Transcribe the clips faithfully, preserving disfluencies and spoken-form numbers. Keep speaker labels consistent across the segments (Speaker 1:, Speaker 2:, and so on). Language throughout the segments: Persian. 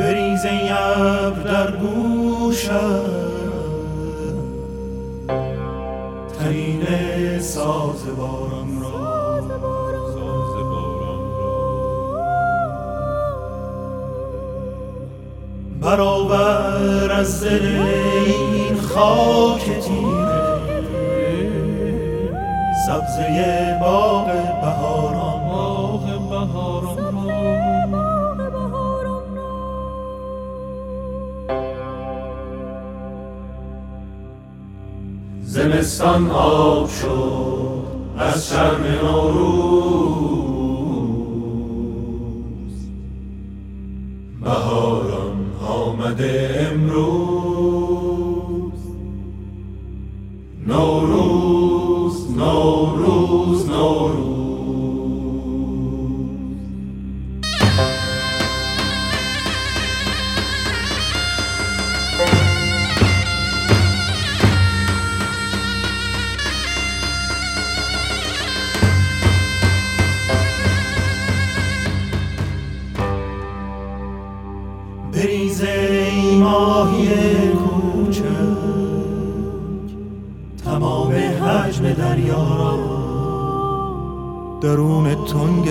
Speaker 1: بریز ای ابر در گوشم ترین ساز باران را، ساز باران را برآور از دل این خاک تیره سبزه باغ بهاران، باغ بهاران زمستان آب شد از شرم نوروز، بهاران آمده امروز. نوروز نوروز نوروز بریز ای ماهی کوچک تمام حجم دریا را درون تنگ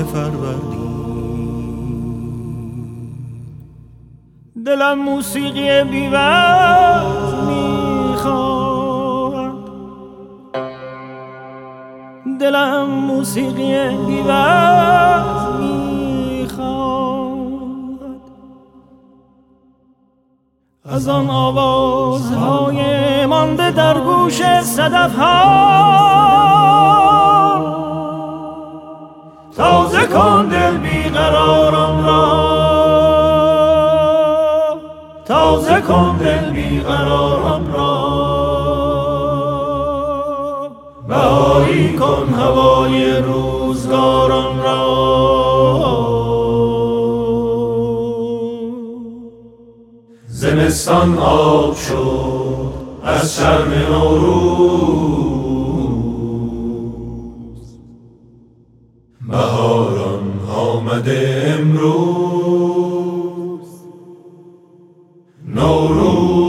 Speaker 1: فروردین.
Speaker 2: دلم موسیقی بی‌وقت میخواد، دلم موسیقی بی‌وقت میخواد، از آن آوازهای مانده در گوش صدف‌ها. تازه کن دل بیقراران را، تازه کن دل بیقراران را، بهایی کن هوای روزگاران را.
Speaker 1: زمستان آب شد از شرم نوروز، بهاران آمده امروز. نوروز